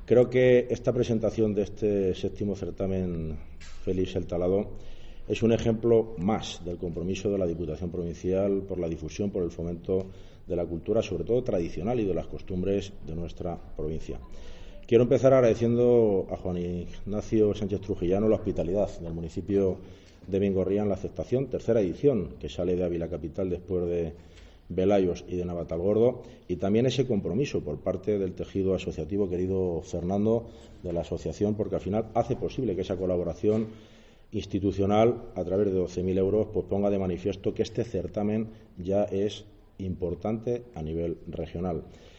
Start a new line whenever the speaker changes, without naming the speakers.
Creo que esta presentación de este séptimo certamen Félix el Talado es un ejemplo más del compromiso de la Diputación Provincial por la difusión, por el fomento de la cultura, sobre todo tradicional, y de las costumbres de nuestra provincia. Quiero empezar agradeciendo a Juan Ignacio Sánchez Trujillano la hospitalidad del municipio de Vingorría en la aceptación, tercera edición, que sale de Ávila Capital después de Belayos y de Navatalgordo, y también ese compromiso por parte del tejido asociativo, querido Fernando, de la asociación, porque al final hace posible que esa colaboración institucional, a través de 12.000 euros, pues ponga de manifiesto que este certamen ya es importante a nivel regional.